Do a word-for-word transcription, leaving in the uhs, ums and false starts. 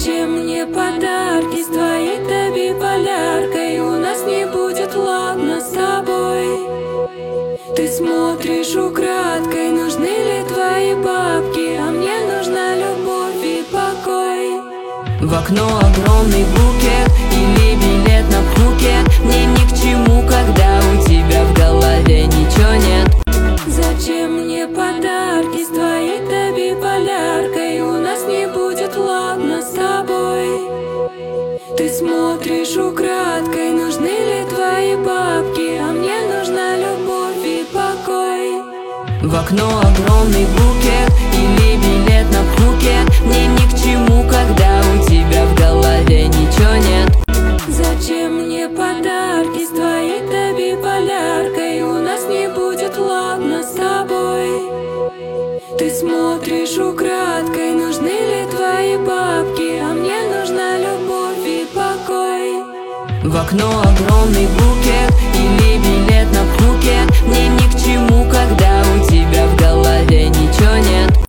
Зачем мне подарки с твоей-то биполяркой? У нас не будет ладно с тобой. Ты смотришь украдкой, нужны ли твои бабки, а мне нужна любовь и покой. В окно огромный букет или билет на Пхукет. Мне ни к чему, когда у тебя в голове ничего нет. Зачем мне подарки с твоей-то биполяркой? У нас не будет ладно с тобой. Ты смотришь украдкой, нужны ли твои бабки, а мне нужна любовь и покой. В окно огромный букет или билет на Пхукет. Мне ни к чему, когда у тебя в голове ничего нет. Зачем мне подарки с твоей-то биполяркой? У нас не будет ладно с тобой. Ты смотришь украдкой, нужны ли твои бабки, а мне нужна любовь и покой. В окно огромный букет